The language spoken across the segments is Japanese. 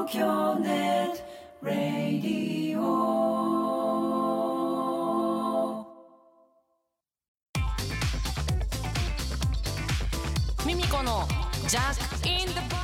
東京ネットラディオ。 ミミコのジャックインザボック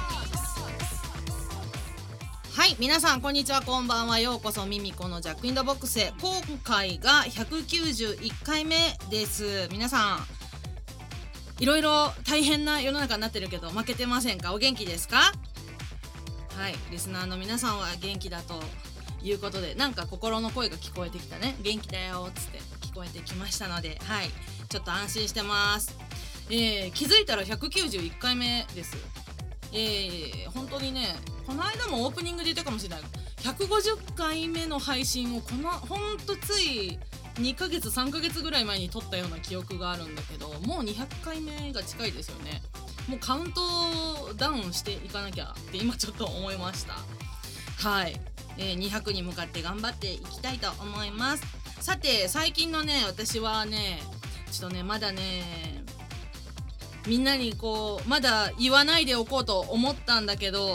ス。はい、皆さんこんにちは、こんばんは。ようこそミミコのジャックインザボックスへ。今回が191回目です。皆さんいろいろ大変な世の中になってるけど負けてませんか？お元気ですか？はい、リスナーの皆さんは元気だということで、なんか心の声が聞こえてきたね。元気だよっつって聞こえてきましたので、はい、ちょっと安心してます。気づいたら191回目です。本当にね、この間もオープニングで言ったかもしれない、150回目の配信をほんとつい2ヶ月3ヶ月ぐらい前に撮ったような記憶があるんだけど、もう200回目が近いですよね。もうカウントダウンしていかなきゃって今ちょっと思いました。はい、200に向かって頑張っていきたいと思います。さて、最近のね、私はね、ちょっとね、まだね、みんなにこうまだ言わないでおこうと思ったんだけど、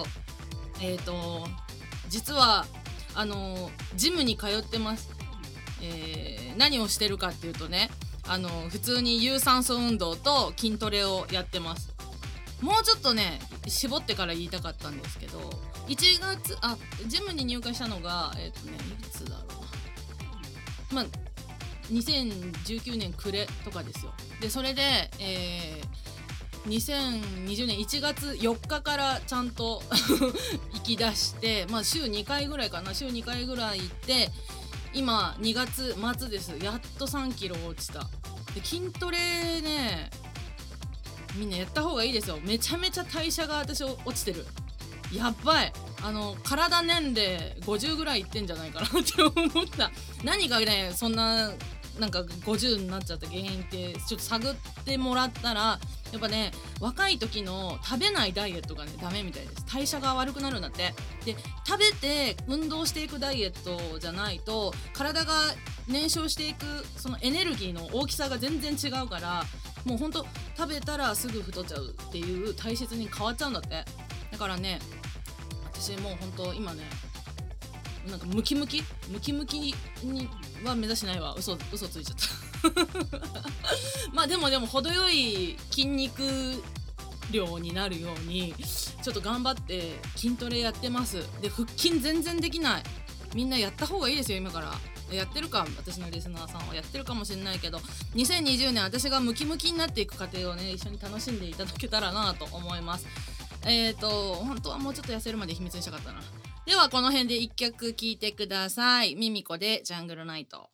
実はジムに通ってます。何をしてるかっていうとね、普通に有酸素運動と筋トレをやってます。もうちょっとね絞ってから言いたかったんですけど、1月ジムに入会したのがいつだろう、まあ2019年暮れとかですよ。でそれで、2020年1月4日からちゃんと行き出して、まあ週2回ぐらいかな、週2回ぐらい行って、今2月末です。やっと3キロ落ちた。で筋トレね、みんなやった方がいいですよ。めちゃめちゃ代謝が私落ちてる。やばい。体年齢50ぐらいいってんじゃないかなって思った。何がねそんななんか50になっちゃった原因ってちょっと探ってもらったら、やっぱね、若い時の食べないダイエットがねダメみたいです。代謝が悪くなるんだって。で食べて運動していくダイエットじゃないと、体が燃焼していくそのエネルギーの大きさが全然違うから、もうほんと食べたらすぐ太っちゃうっていう体質に変わっちゃうんだって。だからね、私もうほんと今ね、なんかムキムキには目指しないわ。嘘ついちゃったまあでも程よい筋肉量になるようにちょっと頑張って筋トレやってます。で腹筋全然できない。みんなやった方がいいですよ。今からやってるか、私のリスナーさんはやってるかもしれないけど、2020年私がムキムキになっていく過程をね、一緒に楽しんでいただけたらなと思います。本当はもうちょっと痩せるまで秘密にしたかったな。ではこの辺で一曲聴いてください。ミミコでジャングルナイト。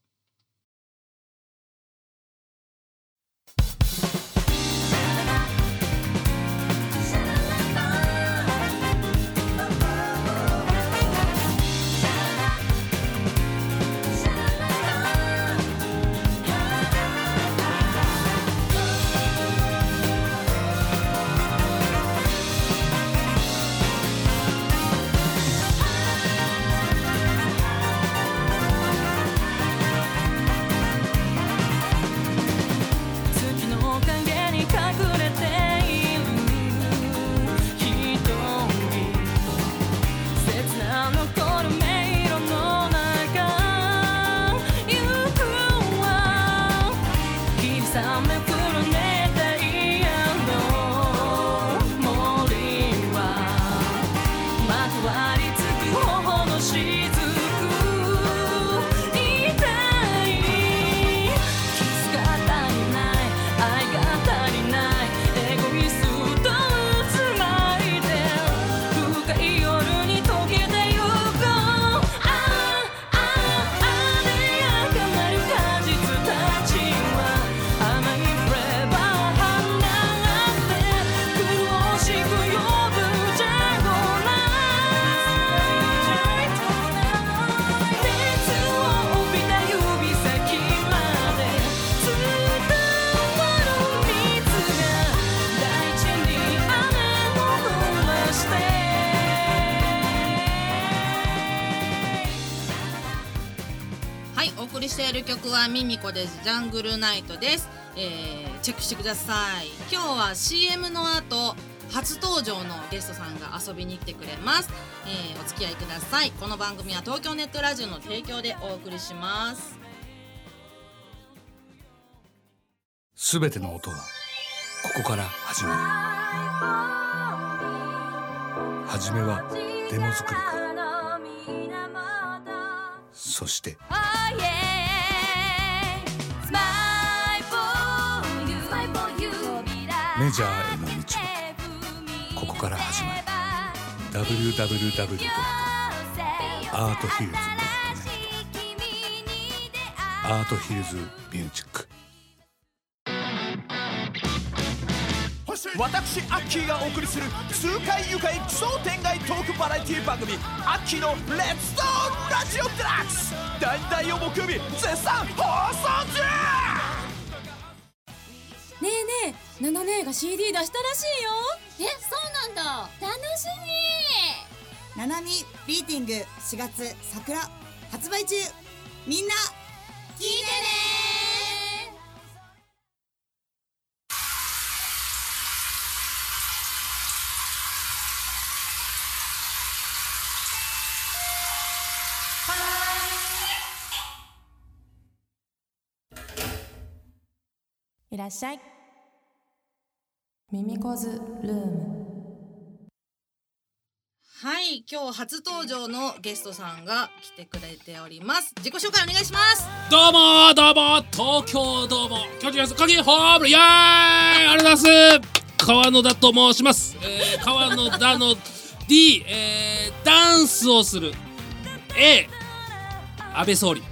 している曲はミミコです。ジャングルナイトです。チェックしてください。今日は CM の後初登場のゲストさんが遊びに来てくれます。お付き合いください。この番組は東京ネットラジオの提供でお送りします。 すべての音はここから始まる。はじめはデモ作りから、そしてメジャーへの道もここから始まる。 www.arthills.net アートヒルズミュージック。 私アッキーがお送りする痛快愉快奇想天外トークバラエティ番組アッキーのレッツトーラジオデラックス、第2第4木曜日絶賛放送中。 ねえねえ、ナナ姉が CD 出したらしいよ。 そうなんだ、楽しみ。 ナナミビーティング4月桜発売中。みんな聞いてね。 いらっしゃい。ミミコズルーム。 はい、今日初登場のゲストさんが来てくれております。自己紹介お願いします。 どうも東京どうも巨人です鍵ホームイエーイありがとうございます。川野田と申します。川野田の D、ダンスをする A 安倍総理。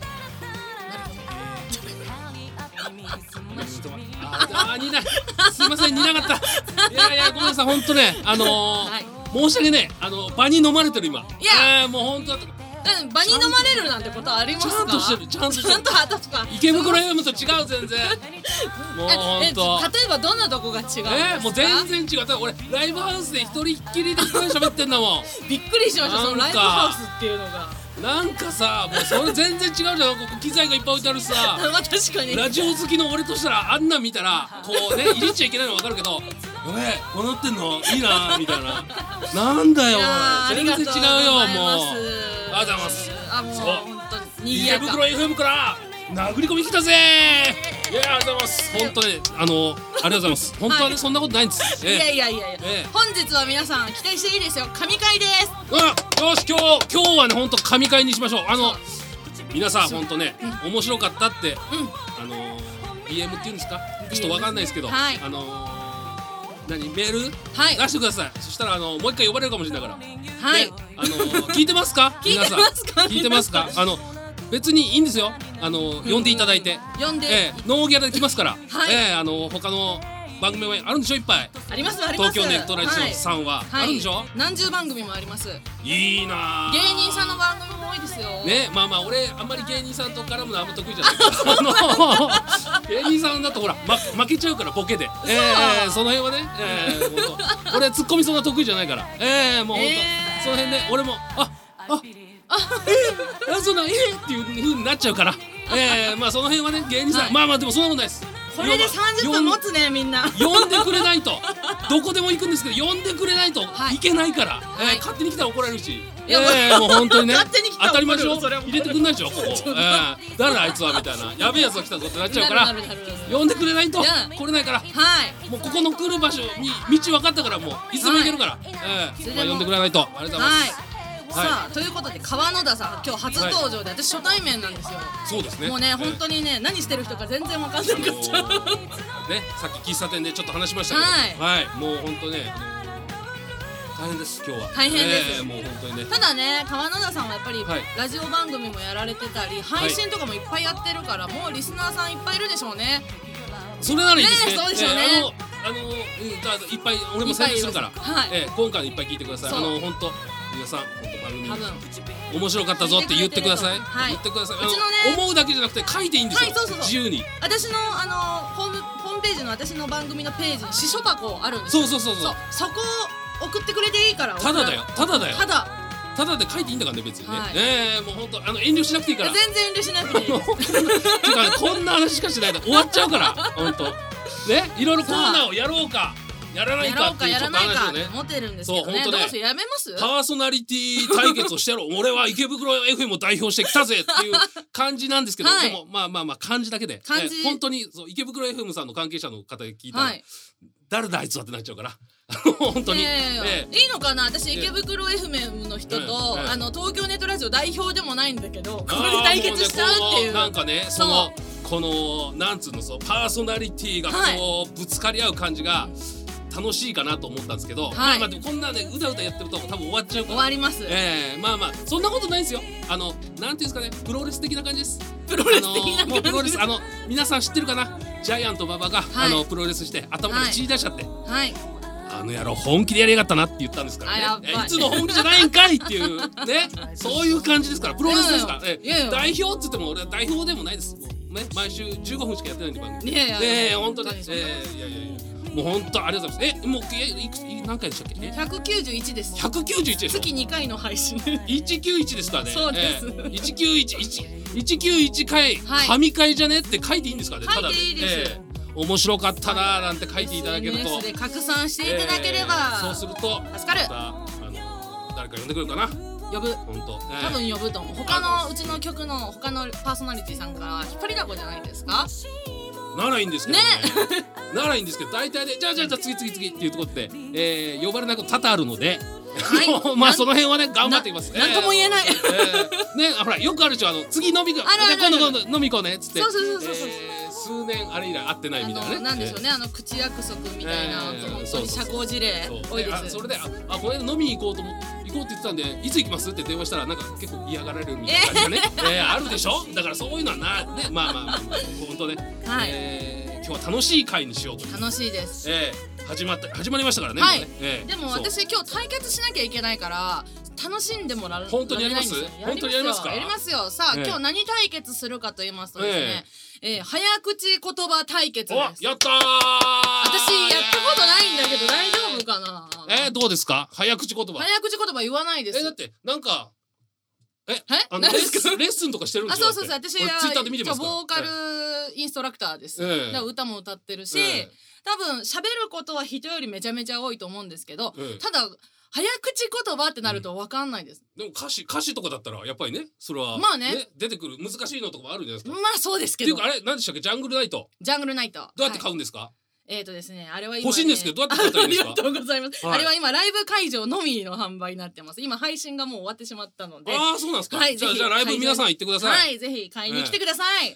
すいません、似なかった。いやごめんなさい、本当ね、申し訳ねえ、場に飲まれてる今。 いや、 もう本当だ。 場に飲まれるなんてことありますか？ ちゃんとしてる、ちゃんとあったとか。 池袋 FM と違う、全然。もう本当。 例えばどんなとこが違うんですか？ もう全然違う。だ俺ライブハウスで一人っきりで一人喋ってんだもん。 びっくりしました、そのライブハウスっていうのが。 なんかさ、もうそれ全然違うじゃん。ここ機材がいっぱい置いてあるしさ。 まあ確かに。 ラジオ好きの俺としたらあんなん見たらこうね、いじっちゃいけないの分かるけど、やべえ、こうなってんのいいなみたいな。なんだよ、全然違うよ、もう。ありがとうございます。 もう本当に賑やか。 池袋 FM から殴り込み来たぜー。いや、ありがとうございます。本当ね、ありがとうございます。本当はね、そんなことないんです。 いや、本日は皆さん期待していいですよ。神回です。 よし、今日はね、本当神回にしましょう。皆さん本当ね、面白かったって、DM っていうんですか、ちょっとわかんないですけど、メール出してください。そしたらもう一回呼ばれるかもしれないから。はい。聞いてますか？皆さん。聞いてますか？別にいいんですよ。呼んでいただいて。ノーギャラで来ますから。他の番組もあるんでしょ、いっぱい。 あります。 東京ネットラジオさんはあるんでしょ。何十番組もあります。 いいな。 芸人さんの番組も多いですよ。 ね、まあ俺あんまり芸人さんと絡むのあんま得意じゃないから。芸人さんだとほら負けちゃうからボケで。その辺はね、俺突っ込みそんな得意じゃないから。もう本当その辺ね、俺もそんなっていう風になっちゃうから。まあその辺はね、芸人さん、まあでもそんなことないです。 これで30分持つね、みんな。 呼んでくれないとどこでも行くんですけど、呼んでくれないといけないから。勝手に来たら怒られるし。もう本当にね、当たり前でしょ。入れてくんないでしょ、ここ。誰だあいつはみたいな、やべえやつが来たぞってなっちゃうから、呼んでくれないと来れないから。もうここの来る場所に道分かったから、もういつでも行けるから。呼んでくれないと。ありがとうございます。 さあ、ということで川野田さん今日初登場で、私初対面なんですよ。 そうですね。 もうね、本当にね、何してる人か全然わかんなかった。 ね、さっき喫茶店でちょっと話しましたけど、もう本当ね、大変です今日は。 大変です。 もう本当にね。 ただね、川野田さんはやっぱりラジオ番組もやられてたり、配信とかもいっぱいやってるから、もうリスナーさんいっぱいいるでしょうね。 それならいいですね。 そうでしょうね。 いっぱい俺も宣伝するから、今回のいっぱい聞いてください。本当皆さん、番組面白かったぞって言ってください。言ってください。思うだけじゃなくて書いていいんですよ。自由に。私のホームページの私の番組のページに私書箱あるんですよ。 そう。 そこを送ってくれていいから。ただだよ。ただで書いていいんだからね、別にね。もう本当遠慮しなくていいから。 全然遠慮しなくていいです。 てかこんな話しかしないで終わっちゃうから、本当。ね、いろいろコーナーをやろうか。 やらないかっていうやらないかってちょっと話をね思ってるんですけどね。 そう本当ねどうせやめます？ パーソナリティ対決をしてやろう俺は池袋 FM を代表してきたぜっていう感じなんですけど、 はいでもまあ漢字だけで漢字本当にそう池袋 FM さんの関係者の方に聞いたら、 はい誰だあいつはってなっちゃうから本当に、 いいのかな。私池袋 FM の人と東京ネットラジオ代表でもないんだけど、これで対決しちゃうっていう。 なんかねそのこのなんつうのそうパーソナリティがこうぶつかり合う感じが楽しいかなと思ったんですけど、まあでもこんなねうだうだやってると多分終わっちゃうから終わります。 まあそんなことないんですよ。なんていうんですかねプロレス的な感じです。 プロレス的な感じ。 もうプロレス皆さん知ってるかなジャイアント馬場がプロレスして頭から血出しちゃって。 はい。 あの野郎本気でやりやがったなって言ったんですからね。いつの本気じゃないんかいっていうねそういう感じですからプロレスですから。代表っつっても俺は代表でもないです。ね毎週15分しかやってないんで番組。本当にいやもう本当ありがとうございます。もう何回でしたっけ ？191です。 191でしょ。 月2回の配信。 191ですからね。 そうです。 191回神回じゃねって書いていいんですかね。 書いていいです。 面白かったなーなんて書いていただけると SNS で拡散していただければ、 そうすると助かる。 誰か呼んでくるかな。 呼ぶ。 本当。 多分呼ぶと思う。他のうちの曲の他のパーソナリティさんから引っ張りだこじゃないですか。 ならいいんですけどね。ならいいんですけど大体でじゃあ次っていうところで呼ばれないこと多々あるので。まあその辺はね頑張っていきます。 なんとも言えない。 ねほらよくあるでしょ次飲み行こう飲み行こうねっつって。 そう。 数年あれ以来会ってないみたいなね。 なんでしょうね口約束みたいな本当に社交辞令多いです。 それでこの間飲みに行こうって言ってたんでいつ行きますって電話したらなんか結構嫌がられるみたいな感じがねあるでしょ。だからそういうのはねまあ本当ね今日は楽しい会にしようと。 楽しいです。 始まりましたからね。 はい。でも私今日対決しなきゃいけないから楽しんでもらう。 本当にやります？本当にやりますか？ やりますよ。さあ今日何対決するかと言いますとですね早口言葉対決です。 やったー。私やったことないんだけど大丈夫かな。 どうですか早口言葉。 早口言葉言わないです。 だってなんかレッスンとかしてるんですよ。 そう私はツイッターで見てますから。 ボーカルインストラクターです。だから歌も歌ってるし多分喋ることは人よりめちゃめちゃ多いと思うんですけどただ早口言葉ってなると分かんないです。 でも歌詞とかだったらやっぱりねそれはまあね出てくる難しいのとかもあるじゃないですか。 まあそうですけど。 っていうかあれ何でしたっけジャングルナイト。 ジャングルナイト。 どうやって買うんですか？ ですねあれは今欲しいんですけどどうやって買ったらいいんですか？ ありがとうございます。あれは今ライブ会場のみの販売になってます。今配信がもう終わってしまったので。 ああそうなんですか。 はいじゃあライブ皆さん行ってください。 はいぜひ買いに来てください。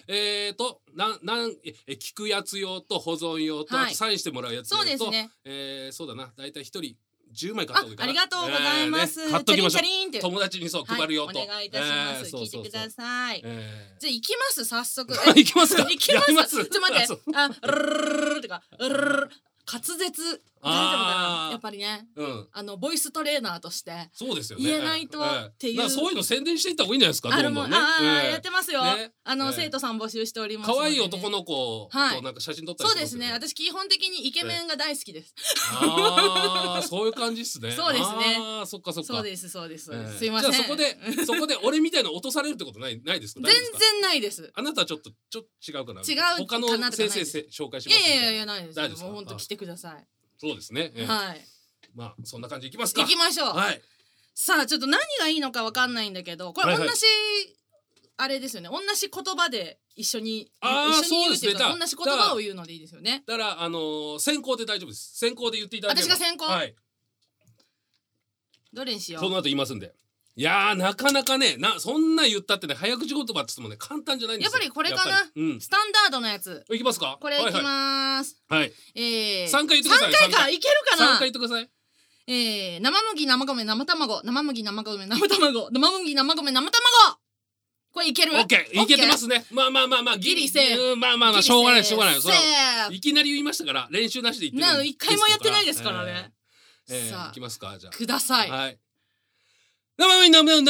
聞くやつ用と保存用とあとサインしてもらうやつ用とそうですね。 そうだな大体1人10枚買った方がいいかな。 ありがとうございます。 買っときましょう。 チャリンって友達に配るよと。 お願いいたします。聞いてください。じゃあ行きます早速。 行きますか。 行きます。ちょっと待って。とか滑舌大丈夫かな。やっぱりねボイストレーナーとしてそうですよね言えないとっていうそういうの宣伝していった方がいいんじゃないですか。どんどんねやってますよ。生徒さん募集しております。 可愛い男の子となんか写真撮ったり。 そうですね私基本的にイケメンが大好きです。 そういう感じですね。 そうですね。 そっかそうですすいません。 じゃあそこで俺みたいな落とされるってことないですか。 全然ないです。 あなたはちょっと違うかな。 違う他の先生紹介します。 いやないです。もう本当来てください。 そうですね。 はい。 まあそんな感じいきますか。 行きましょう。 はい。 さあちょっと何がいいのかわかんないんだけど、これ同じあれですよね。同じ言葉で一緒に言うっていうか同じ言葉を言うのでいいですよね。 だから先行で大丈夫です。先行で言っていただければ。 私が先行。はい。どれにしよう。 その後言いますんで。いやなかなかねそんな言ったってね早口言葉って言ってもね簡単じゃないんですよ。 やっぱりこれかな。スタンダードのやつ。 いきますか。 これいきます。 はい。3回言ってください。 3回かいけるかな。 3回言ってください。 生麦生米生卵生麦生米生卵生麦生米生卵。これいける。 オッケーいけてますね。まあギリセーフ。まあしょうがない。いきなり言いましたから練習なしで言ってる。 一回もやってないですからね。 さあいきますかじゃあ。 ください。 はい。生卵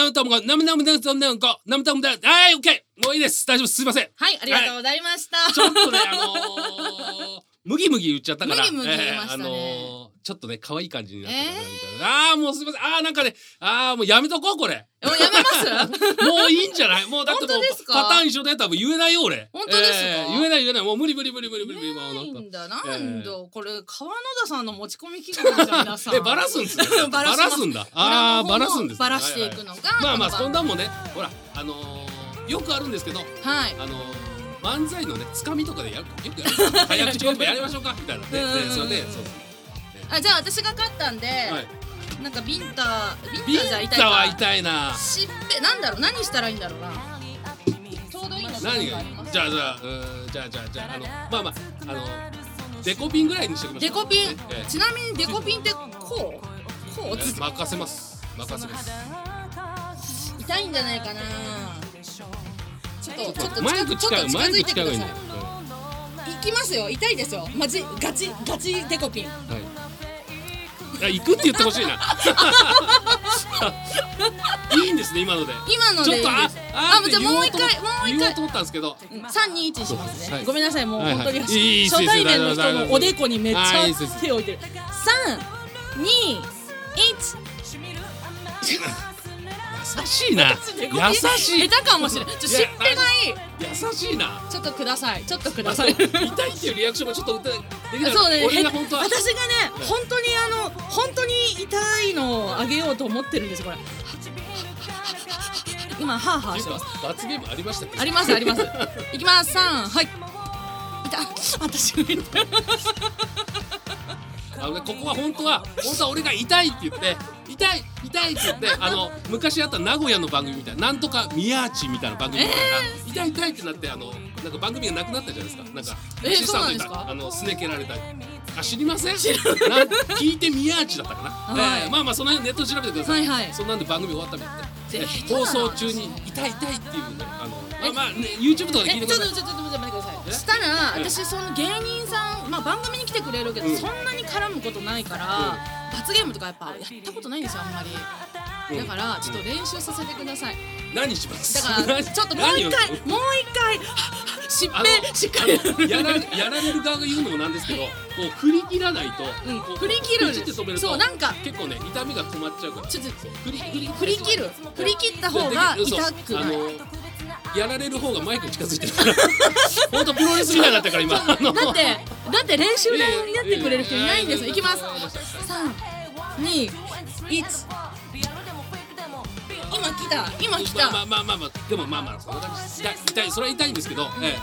はいオッケーもういいです大丈夫ですすいません。 はいありがとうございました。 ちょっとねムギムギ言っちゃったからムギムギ言いましたねちょっとね可愛い感じになったかなみたいな、もうすみません、なんかねもうやめとこうこれもうやめますもういいんじゃない、もうだってもう本当ですかパターン一緒で多分言えないよ俺。 本当ですか、 言えないもう無理ないんだ、なんだこれ川野田さんの持ち込み企画ですよ皆さんバラすんですねバラしますバラすんだ、バラすんですね、 バラしていくのが、 まあそんなんもねほらよくあるんですけど、 はい漫才のねつかみとかでよくやる早口コントやりましょうかみたいなでそれでじゃあ私が勝ったんで、なんかビンタじゃ痛いか。 ビンタは痛いな。 しっぺなんだろう、何したらいいんだろうな。ちょうどいいの何がじゃあまあデコピンぐらいにしておきましょう。 デコピン、ちなみにデコピンってこう任せます痛いんじゃないかな。ちょっとマイク近づいてください。 いきますよ、痛いですよ、マジガチデコピン。 行くって言ってほしいな。いいんですね今ので。ちょっとじゃあもう一回言おうと思ったんですけど。 321しますね。ごめんなさい、もう本当に初対面の人のおでこにめっちゃ手を置いてる。3、2、1。 優しいな。優しい。 下手かもしれない。しっぺがいい。 優しいな。 ちょっとください。痛いっていうリアクションがちょっとできない。 そうね。 俺が本当は私がね、本当に痛いのをあげようと思ってるんですこれ。今ハーハーしてます。 罰ゲームありましたっけ？ あります。いきます。3、はい。私が痛い。 ここは本当は俺が痛いって言って痛いって言って昔あった名古屋の番組みたいななんとか宮地みたいな番組みたいな、痛いってなってなんか番組がなくなったじゃないですか。なんかアシスタントいたすね蹴られた知りません？聞いて宮地だったかな。まあその辺ネット調べてください。そんなんで番組終わったみたいで放送中に痛いっていうねYouTube とかで聞いてください。 ちょっと待ってください。したら私その芸人さん番組に来てくれるけどそんなに絡むことないから罰ゲームとかやっぱやったことないんですよあんまり。だからちょっと練習させてください。 何します？ だからちょっともう一回しっかりやられる側が言うのもなんですけど、こう振り切らないと振り切る。 そうなんか結構ね痛みが止まっちゃうから。ちょっと振り切った方が痛くない。 やられる方がマイクに近づいてるから本当プロレスみたいになったから今だって練習台になってくれる人いないんですよ。いきます。3、2、1。今来た。 まあでもそんな感じ。痛いそれは痛いんですけど、なんかね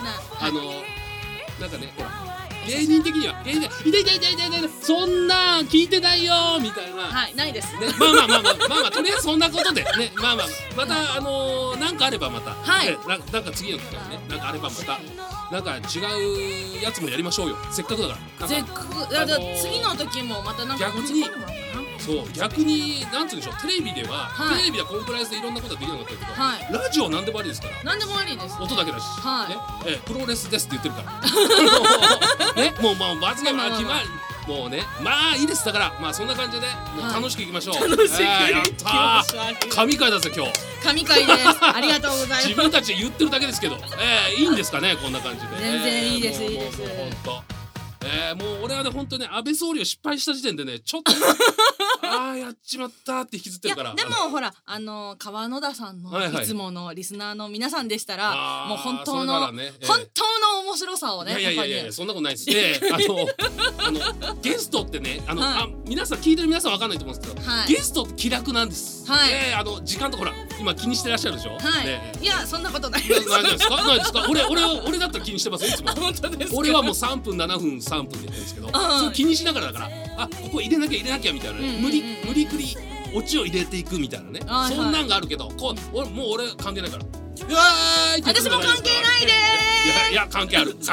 ほら芸人的には痛いそんな聞いてないよみたいなないです。 まあとりあえずそんなことでねまたなんかあればまたなんか次の機会ねなんかあればまたなんか違うやつもやりましょうよ。せっかくだから。 次の時もまたなんか逆になんていうんでしょう、テレビではコンプライアンスでいろんなことができるようになったけど、ラジオは何でもありですから。 何でもありです。 音だけだし、プロレスですって言ってるからね、もう罰ゲームは決まりもうねいいです。だからそんな感じで楽しくいきましょう。 楽しくやったー。神回だぜ今日。 神回です。ありがとうございます。 自分たちで言ってるだけですけど、いいんですかねこんな感じで。 全然いいです。 本当。もう俺はね本当ね安倍総理を失敗した時点でねちょっとやっちまったって引きずってるから。 でもほら川野田さんのいつものリスナーの皆さんでしたらもう本当の面白さをね。 いやそんなことないです。ゲストってね皆さん聞いてる皆さんわかんないと思うんですけど、ゲストって気楽なんです。時間とほら今気にしてらっしゃるでしょ。 いやそんなことないです。ないですか。俺だったら気にしてますいつも。俺はもう3分7分3分でやってるんですけど、それ気にしながらだからここ入れなきゃみたいなね、無理くりオチを入れていくみたいなね、そんなんがあるけどもう俺関係ないから。 私も関係ないでー。いや関係ある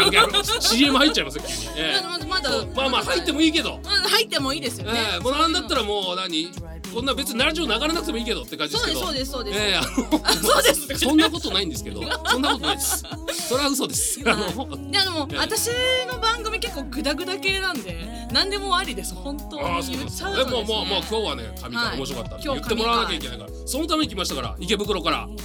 CM 入っちゃいますよ急に。まあ入ってもいいけど。 入ってもいいですよね。 もうなんだったらもうこんな別にラジオ流れなくてもいいけどって感じですけど。 そうです。 そんなことないんですけど。そんなことないです。それは嘘です。 でも私の番組結構グダグダ系なんで何でもありです本当に。言っちゃうとですね。 もう今日はね神回面白かった。言ってもらわなきゃいけないから。そのために来ましたから池袋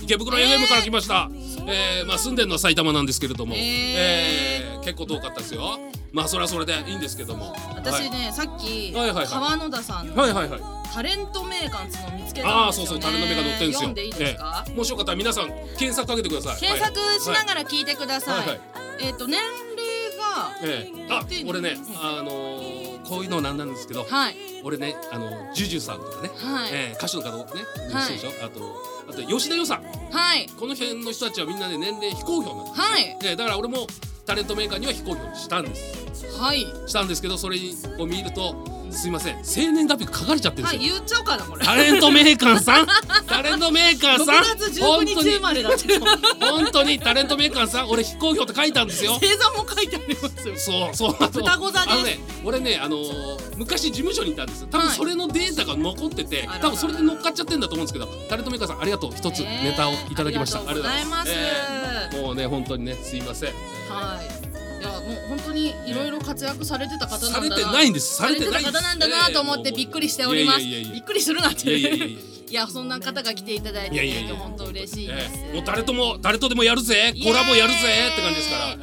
FM から来ました。住んでるのは埼玉なんですけれども、結構遠かったですよ。 まあそれはそれでいいんですけども、 私ね、さっきはいはいはい川野田さんのはいはいはい、 タレント名鑑っていうのを見つけたんですよね。 そうそう、タレント名が載ってるんですよ。 読んでいいですか？ もしよかったら皆さん検索かけてください。 検索しながら聞いてください。 はいはい年齢が、 俺ね、こういうのなんなんですけど、 はい、 俺ね、ジュジュさんとかね、 はい、 歌手の方ね、 はい、 でしょ、あと吉田洋さん、 はい、 この辺の人たちはみんなで年齢非公表なんです。 はい、 だから俺もタレントメーカーには非公表にしたんです。 はい、 したんですけど、それを見るとすいません、生年月日が書かれちゃってるんですよ。 はい、言っちゃおうかなこれ。 タレントメーカーさん、タレントメーカーさん、 6月19日生まれだって。 本当にタレントメーカーさん、俺非公表って書いたんですよ。 星座も書いてありますよ。 そう、 双子座です。 俺ね、昔事務所にいたんですよ。多分それのデータが残ってて、多分それで乗っかっちゃってんだと思うんですけど、タレントメーカーさんありがとう、一つネタをいただきました。 ありがとうございます。 もうね、本当にね、すいません。 はい。いや、もう本当にいろいろ活躍されてた方なんだな。 されてないんです。 されてた方なんだなと思ってびっくりしております。びっくりするなって。いや、そんな方が来ていただいて本当嬉しいです。 もう誰とでもやるぜ、コラボやるぜって感じですから。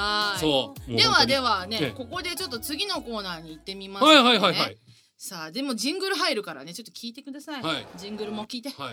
はい。 そう。 ではね、ここでちょっと次のコーナーに行ってみます。 はいはいはいはい。 さあ、でもジングル入るからね、ちょっと聞いてください。ジングルも聞いて。 はい。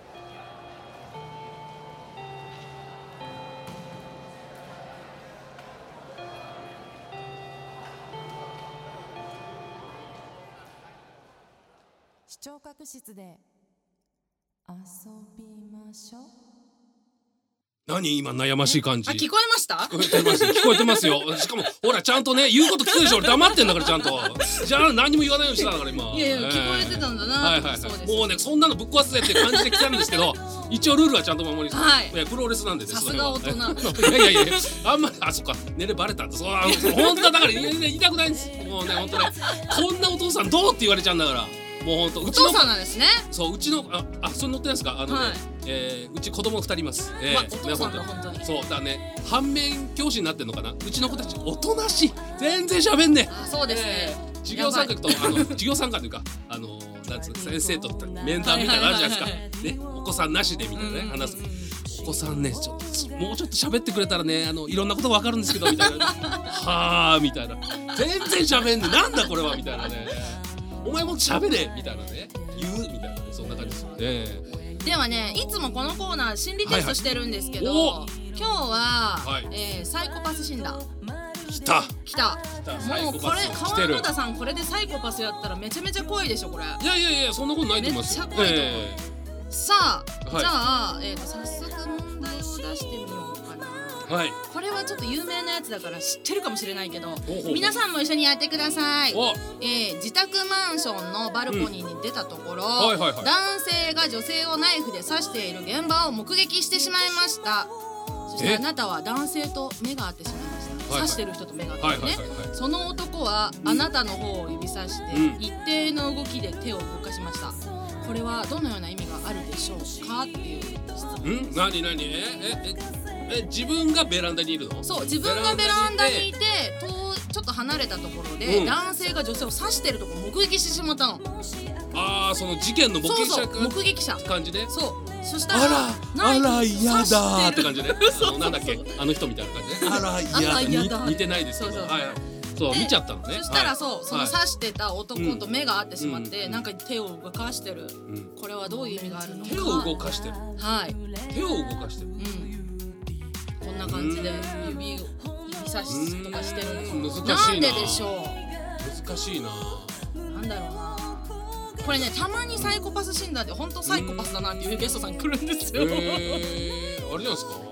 視聴覚室で遊びましょう。 何今悩ましい感じ。 聞こえました？ 聞こえてますよ。しかもほらちゃんとね言うこと聞くでしょ。俺黙ってんだからちゃんと。じゃあ何も言わないようにしてたから今。 いや聞こえてたんだな。 はいはいはい。もうねそんなのぶっ壊すぜって感じで来たんですけど、一応ルールはちゃんと守ります。 はい。 プロレスなんでね。 さすが大人。 いやあんまりそっか年齢バレたんだ。本当だから言いたくないんです。もうね本当ねこんなお父さんどうって言われちゃうんだから。もう本当お父さんなんですね。 そううちのそれ乗ってないですかうち子供2人います。 お父さんだ本当に。 そうだね反面教師になってんのかな。うちの子たちおとなしい全然喋んね。 そうですね。 授業参加と授業参加というかなんつう先生と面談みたいなのあるじゃないですか。ねお子さんなしでみたいなね話す。お子さんねもうちょっと喋ってくれたらねいろんなことわかるんですけどみたいな。はあみたいな全然喋んねなんだこれはみたいなね。お前もっと喋れみたいなね言うみたいなねそんな感じですよね。 ではねいつもこのコーナー心理テストしてるんですけど、今日は、サイコパス診断来たもうこれ川野田さんこれでサイコパスやったらめちゃめちゃ怖いでしょこれ。 いやそんなことないと思いますよ。 めっちゃ怖いと思う。さあ、じゃあ、早速問題を出してみようかな。 はい。 これはちょっと有名なやつだから知ってるかもしれないけど、皆さんも一緒にやってください。自宅マンションのバルコニーに出たところ、男性が女性をナイフで刺している現場を目撃してしまいました。そしてあなたは男性と目が合ってしまいました。刺してる人と目が合ってね。その男はあなたの方を指さして一定の動きで手を動かしました。これはどのような意味があるでしょうかっていう質問。 何自分がベランダにいるの？ そう自分がベランダにいてちょっと離れたところで、男性が女性を刺してるところを目撃してしまったの。 その事件の目撃者って感じね。 そうそしたらあら嫌だって感じね。なんだっけあの人みたいな感じね。あら嫌だ似てないですけど。そう見ちゃったのね。 そしたらその刺してた男と目が合ってしまってなんか手を動かしてる。これはどういう意味があるのか。 手を動かしてる。 はい。 手を動かしてる。 こんな感じで指差しとかしてるの。 難しいな。 なんででしょう。 難しいな。 なんだろうな。これねたまにサイコパス診断で本当サイコパスだなっていうゲストさん来るんですよ。 あれじゃないですか。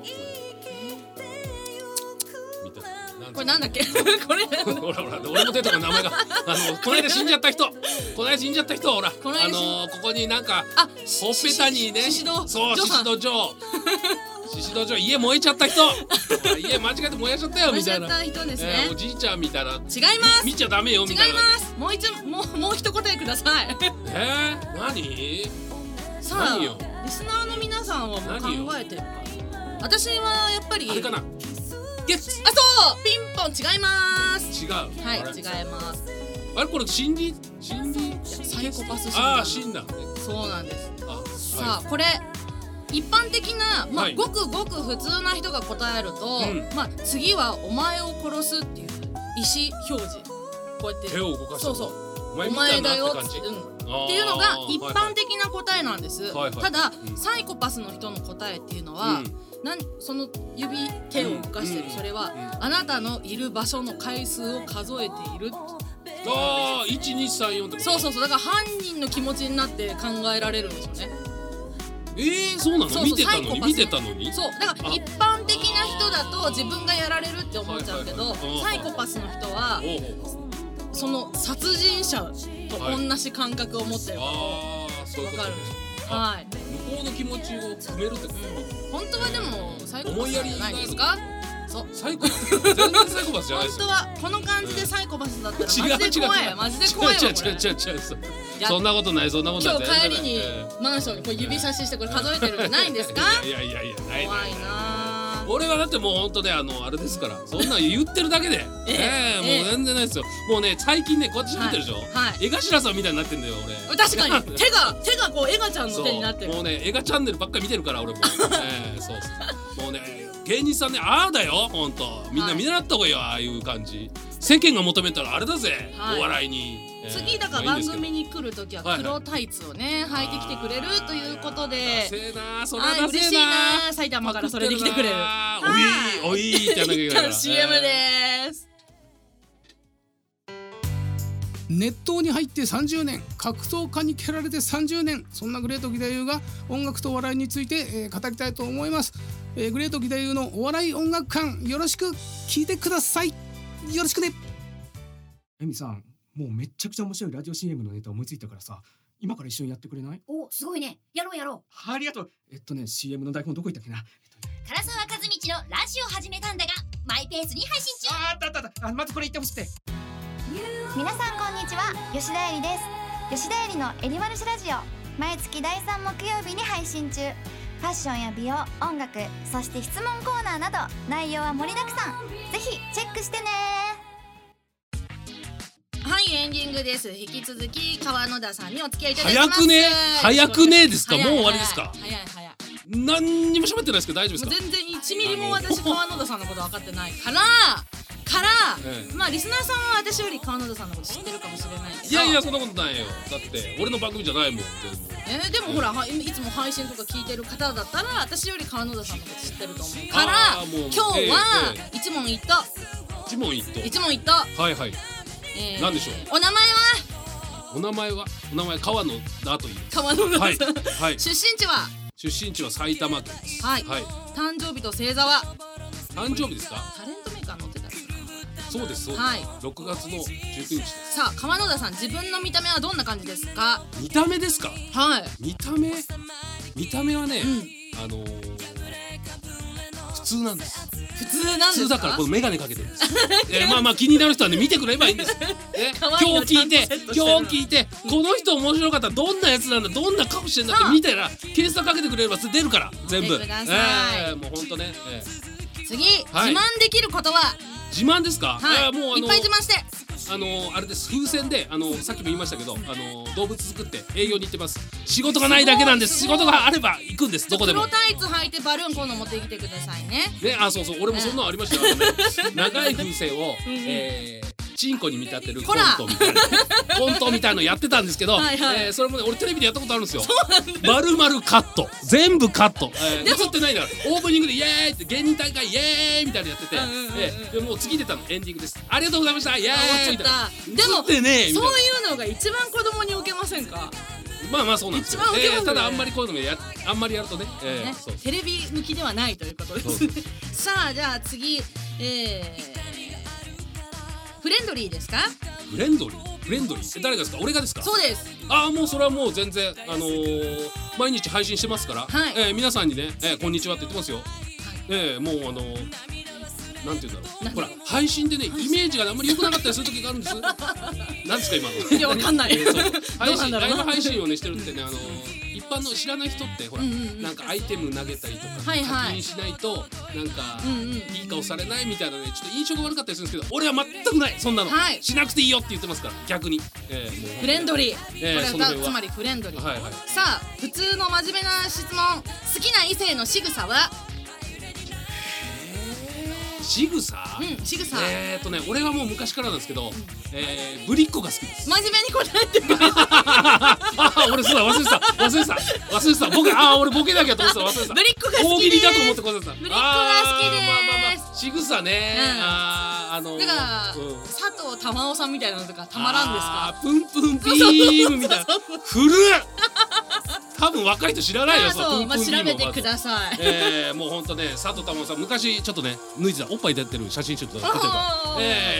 これなんだっけこれほら俺も出たから名前がこの間死んじゃった人ほらここになんかほっぺたにね宍戸城家燃えちゃった人家間違えて燃やしちゃったよみたいなおじいちゃんみたいな。違います見ちゃダメよみたいな。 違います。もう一答えください。 何さあリスナーの皆さんはもう考えてるか。私はやっぱりあれかなそうピンポン違います。 違うはい違います。 あれこれ心理サイコパス診断ね。 そうなんです。さあこれ一般的なごくごく普通な人が答えると次はお前を殺すっていう意思表示こうやって手を動かしてそうそうおお前だよって感じ、 っていうのが一般的な答えなんです、 はいはいただ、 うんサイコパスの人の答えっていうのは、その手を動かしてる、それは、あなたのいる場所の回数を数えている。 ああ1234ってことそうだから犯人の気持ちになって考えられるんですよね。 そうなのそう見てたのサイコパスに見てたのにそうだから一般的な人だと自分がやられるって思っちゃうけど、サイコパスの人はその殺人者と同じ感覚を持ってるから、 そういうことわかるはい向こうの気持ちを詰めるってこと、 本当はでもサイコパスじゃないですか。そうサイコパス全然サイコパスじゃないですよ。 本当はこの感じでサイコパスだったら違うマジで怖い違うマジで怖いわこれ。 違うそんなことないそんなことない。 今日帰りにマンションにこう指差ししてこれ数えてるんじゃないんですか。 いやない怖いな。 俺はだってもう本当ねあれですからそんなん言ってるだけでもう全然ないですよ。もうね最近ねこうやって喋ってるでしょ。江頭さんみたいになってんだよ俺。 確かに手がこうエガちゃんの手になってる。 もうねエガチャンネルばっかり見てるから俺も。そうもうね芸人さんねだよ本当みんな見習った方がいいよああいう感じ。世間が求めたらあれだぜお笑いに。 次だから番組に来るときは黒タイツをね履いてきてくれるということで、嬉しいな。埼玉からそれで来てくれる。 おいってやんなきゃいけないから。 CM です。 熱湯に入って30年、格闘家に蹴られて30年、そんなグレート義太夫が音楽とお笑いについて、語りたいと思います。グレート義太夫のお笑い音楽館、よろしく聞いてください。よろしくね。エミさん、もうめっちゃくちゃ面白いラジオ CM のネタ思いついたからさ、今から一緒にやってくれない？ お、すごいね。やろう。 ありがとう。CM の台本どこ行ったっけな。 唐沢和道のラジオ始めたんだがマイペースに配信中。 あったまずこれ言ってほしくて。 皆さんこんにちは、吉田絵里です。吉田絵里のエリマルシラジオ、毎月第3木曜日に配信中。ファッションや美容、音楽、そして質問コーナーなど内容は盛りだくさん。ぜひチェックしてね。 はい、エンディングです。引き続き川野田さんにお付き合いいただきます。 早くねですか。もう終わりですか。 早い。 何にも喋ってないですけど大丈夫ですか。 全然1ミリも私川野田さんのこと分かってないからまあリスナーさんは私より川野田さんのこと知ってるかもしれないけど。 いやそんなことないよ。だって俺の番組じゃないもん。 でもほらいつも配信とか聞いてる方だったら私より川野田さんのこと知ってると思うから今日は一問一答。 はい。何でしょう。お名前は川野だという。 川野田さん。 はい。 出身地は埼玉県です。 はい。 誕生日と星座は。 誕生日ですか。 タレントメーカー載ってたかな。 そうです。はい。6月の19日です。 さあ川野田さん、自分の見た目はどんな感じですか。 見た目ですか。 はい。 見た目はね、普通なんです。 普通だからこのメガネかけてるんです。まあ気になる人はね見てくればいいんです。今日聞いてこの人面白かった、どんなやつなんだ、どんな顔してんだって見たら検索かけてくれれば出るから全部。もう本当ね。 次、自慢できることは。 自慢ですか。 もういっぱい自慢して。 あれです。風船でさっきも言いましたけど動物作って営業に行ってます。仕事がないだけなんです。仕事があれば行くんです。どこでも。 黒タイツ履いてバルーン今度持ってきてくださいね。 そう俺もそんなのありましたよね。長い風船をチンコに見立てるコントみたいのやってたんですけど、それもね俺テレビでやったことあるんですよ。丸々カット、全部カット。映ってないんだからオープニングでイエーイって芸人大会イエーイみたいなやってて、でもう次出たのエンディングです。ありがとうございましたイエーイみたいな。 でもそういうのが一番子供に受けませんか。 まあそうなんですよ。ただあんまりこういうのあんまりやるとねテレビ向きではないということです。さあじゃあ次フレンドリーですか。 フレンドリー誰がですか。俺がですか。 そうです。 もうそれはもう全然毎日配信してますから、皆さんにねこんにちはって言ってますよ。もうなんていうんだろう、ほら配信でねイメージがあんまり良くなかったりする時があるんです。なんですか今の。 いやわかんない。 ライブ配信をねしてるってね一般の知らない人ってほらなんかアイテム投げたりとか課金しないとなんかいい顔されないみたいなねちょっと印象が悪かったりするんですけど、俺は全くないそんなの。しなくていいよって言ってますから逆に。 フレンドリー。これはつまりフレンドリー。さあ普通の真面目な質問。好きな異性の仕草は。 仕草、 仕草。 俺はもう昔からなんですけど、ぶりっ子が好きです。 真面目に答えてくれる。 俺そうだ、忘れてた。俺ボケなきゃと思ってた、忘れてた。 ぶりっ子が好きです。 大喜利だと思って答えてた。 ぶりっ子が好きです。 仕草ね。 だから佐藤珠緒さんみたいなのとかたまらんですか？ プンプンビームみたいな。古っ。多分若い人知らないよ。 そう、まあ調べてください。 もうほんとね、佐藤珠緒さん昔ちょっとね脱いでたおっぱい出てる写真集とか撮ってるから、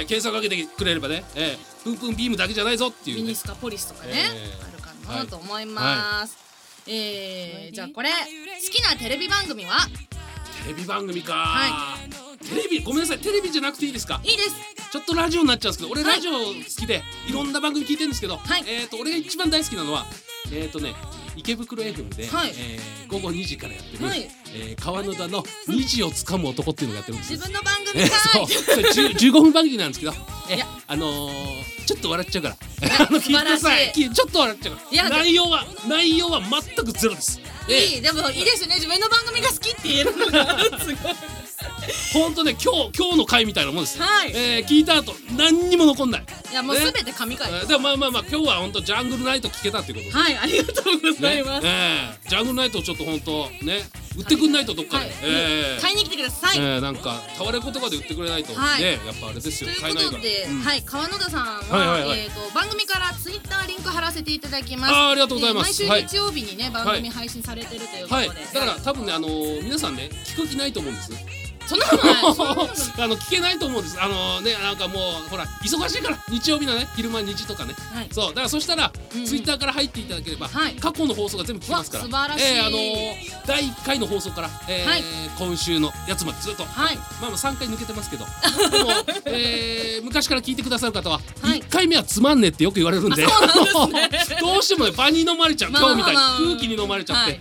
検索かけてくれればね、プンプンビームだけじゃないぞっていうね。 ミニスカポリスとかね、あるかなと思います。じゃあこれ好きなテレビ番組は？ テレビ番組か。テレビごめんなさい、テレビじゃなくていいですか？ いいです。 ちょっとラジオになっちゃうんですけど、俺ラジオ好きでいろんな番組聞いてるんですけど、俺が一番大好きなのは池袋 FM で午後2時からやってる川野田の虹をつかむ男っていうのがやってるんですよ。 自分の番組かい。15分番組なんですけど、ちょっと笑っちゃうから聞いてください。ちょっと笑っちゃうから。内容は全くゼロです。 でもいいですね、自分の番組が好きって言えるのがすごい。 ほんとね、今日の回みたいなもんです。聞いた後何にも残んない。 いやもうすべて神回。 でもまあ今日はほんとジャングルナイト聞けたっていうことで。 はい、ありがとうございます。 ジャングルナイトをちょっとほんとね売ってくんないとどっかで買いに来てください。 なんかタワレコとかで売ってくれないとね、やっぱあれですよ。 ということで、川野田さんは番組からツイッターリンク貼らせていただきます。 ありがとうございます。 毎週日曜日にね番組配信されてるということで、 だから多分ね皆さんね聞く気ないと思うんです。 そんなことない。 聞けないと思うんです。なんかもうほら忙しいから日曜日のね昼間2時とかね。そうだからそしたらツイッターから入っていただければ過去の放送が全部聞きますから。 素晴らしい。 第1回の放送から今週のやつまでずっとまあ3回抜けてますけど、でも昔から聞いてくださる方は1回目はつまんねってよく言われるんで、どうしてもね場に飲まれちゃう、今日みたいに空気に飲まれちゃって、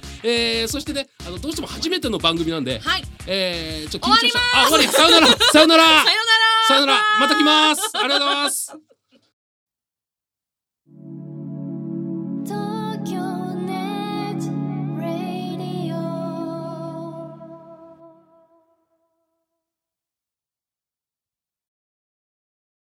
そしてねどうしても初めての番組なんで、終わります。さよなら。また来ます。ありがとうございます。